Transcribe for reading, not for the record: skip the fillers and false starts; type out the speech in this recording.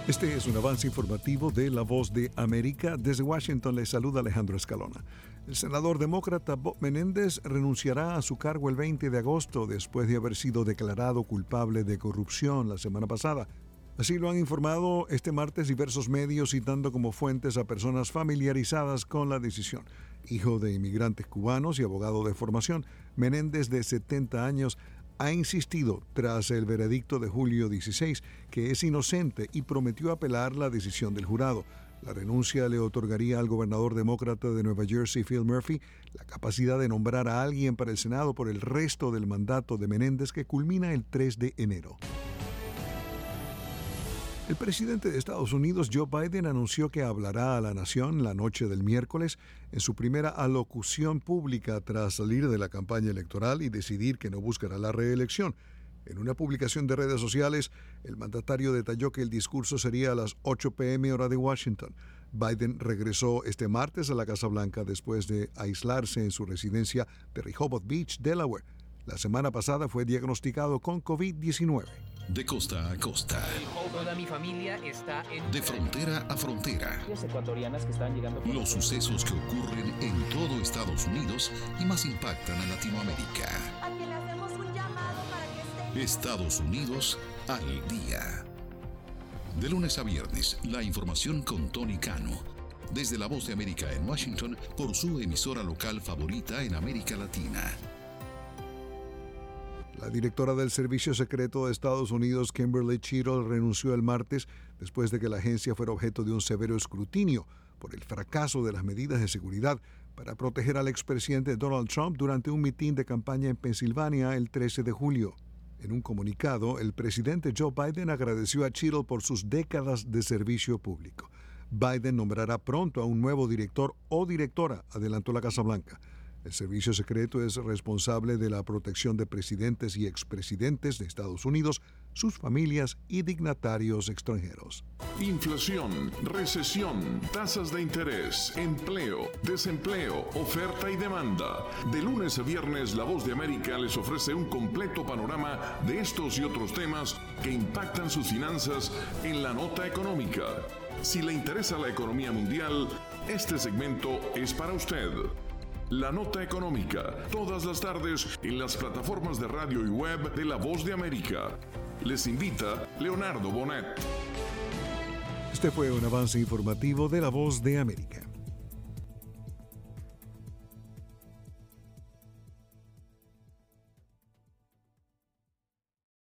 Este es un avance informativo de La Voz de América. Desde Washington les saluda Alejandro Escalona. El senador demócrata Bob Menéndez renunciará a su cargo el 20 de agosto después de haber sido declarado culpable de corrupción la semana pasada. Así lo han informado este martes diversos medios, citando como fuentes a personas familiarizadas con la decisión. Hijo de inmigrantes cubanos y abogado de formación, Menéndez, de 70 años, ha insistido tras el veredicto de julio 16 que es inocente y prometió apelar la decisión del jurado. La renuncia le otorgaría al gobernador demócrata de Nueva Jersey, Phil Murphy, la capacidad de nombrar a alguien para el Senado por el resto del mandato de Menéndez, que culmina el 3 de enero. El presidente de Estados Unidos, Joe Biden, anunció que hablará a la nación la noche del miércoles en su primera alocución pública tras salir de la campaña electoral y decidir que no buscará la reelección. En una publicación de redes sociales, el mandatario detalló que el discurso sería a las 8 p.m. hora de Washington. Biden regresó este martes a la Casa Blanca después de aislarse en su residencia de Rehoboth Beach, Delaware. La semana pasada fue diagnosticado con COVID-19. De costa a costa. Toda mi familia está en... De frontera a frontera. Ecuatorianas que están llegando... Los sucesos que ocurren en todo Estados Unidos y más impactan a Latinoamérica. A quien le hacemos un llamado para que esté... Estados Unidos al día. De lunes a viernes, la información con Tony Cano. Desde La Voz de América en Washington, por su emisora local favorita en América Latina. La directora del Servicio Secreto de Estados Unidos, Kimberly Cheatle, renunció el martes después de que la agencia fuera objeto de un severo escrutinio por el fracaso de las medidas de seguridad para proteger al expresidente Donald Trump durante un mitin de campaña en Pensilvania el 13 de julio. En un comunicado, el presidente Joe Biden agradeció a Cheatle por sus décadas de servicio público. Biden nombrará pronto a un nuevo director o directora, adelantó la Casa Blanca. El servicio secreto es responsable de la protección de presidentes y expresidentes de Estados Unidos, sus familias y dignatarios extranjeros. Inflación, recesión, tasas de interés, empleo, desempleo, oferta y demanda. De lunes a viernes, La Voz de América les ofrece un completo panorama de estos y otros temas que impactan sus finanzas en la nota económica. Si le interesa la economía mundial, este segmento es para usted. La Nota Económica, todas las tardes en las plataformas de radio y web de La Voz de América. Les invita Leonardo Bonet. Este fue un avance informativo de La Voz de América.